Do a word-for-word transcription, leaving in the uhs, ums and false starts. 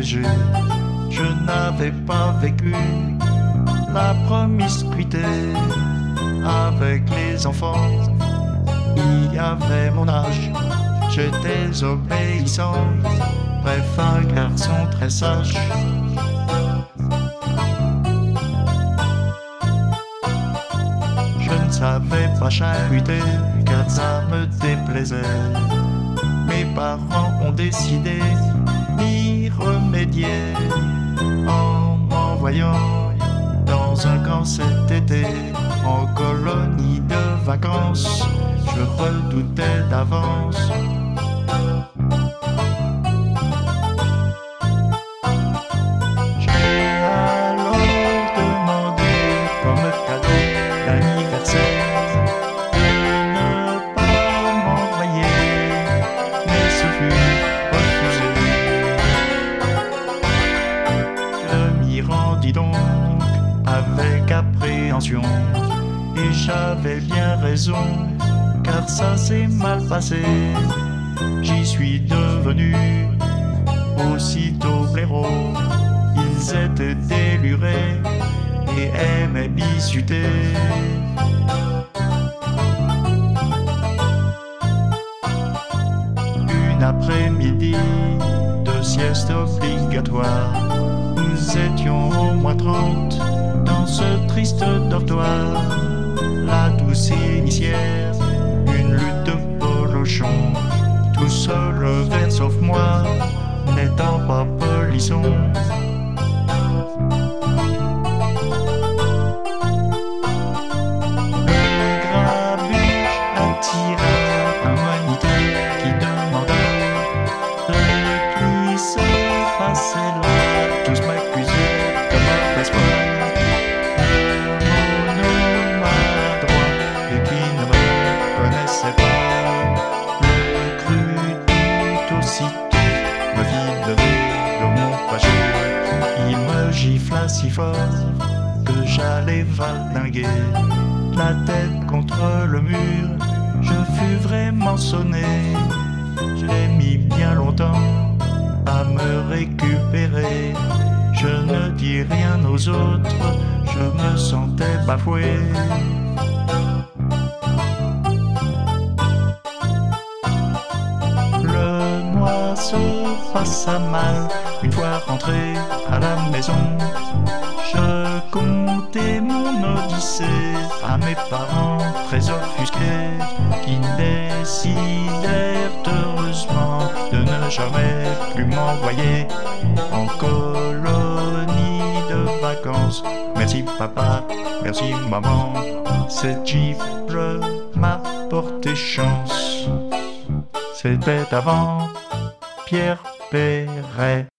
piégé. Je n'avais pas vécu la promiscuité avec les enfants. Il y avait mon âge, j'étais obéissant, bref un garçon très sage. Je ne savais pas chahuter car ça me déplaisait. Mes parents ont décidé d'y remédier en m'envoyant dans un camp cet été, en colonie de vacances. Je redoutais d'avance. J'ai alors demandé comme cadeau d'anniversaire de ne pas m'envoyer, mais ce fut refusé. Je m'y rendis donc avec appréhension, et j'avais bien raison, car ça s'est mal passé. J'y suis devenu aussitôt blaireau. Ils étaient délurés et aimaient biscuiter. Une après-midi de sieste obligatoire, nous étions au moins trente dans ce triste dortoir. La douce initiaire, une lutte de polochon, tous se levèrent sauf moi, n'étant pas polisson. Le grabuge attira un moniteur qui demanda ce qui se passait là. Tous m'accusaient de mauvaise foi. Me fit lever de mon fâcheux. Il me gifla si fort que j'allais valdinguer la tête contre le mur. Je fus vraiment sonné. J'ai mis bien longtemps à me récupérer. Je ne dis rien aux autres, je me sentais bafoué. Se passa mal une fois rentré à la maison. Je contais mon odyssée à mes parents très offusqués, qui décidèrent heureusement de ne jamais plus m'envoyer en colonie de vacances. Merci papa, merci maman, cette gifle m'a porté chance. C'était avant Pierre Perret.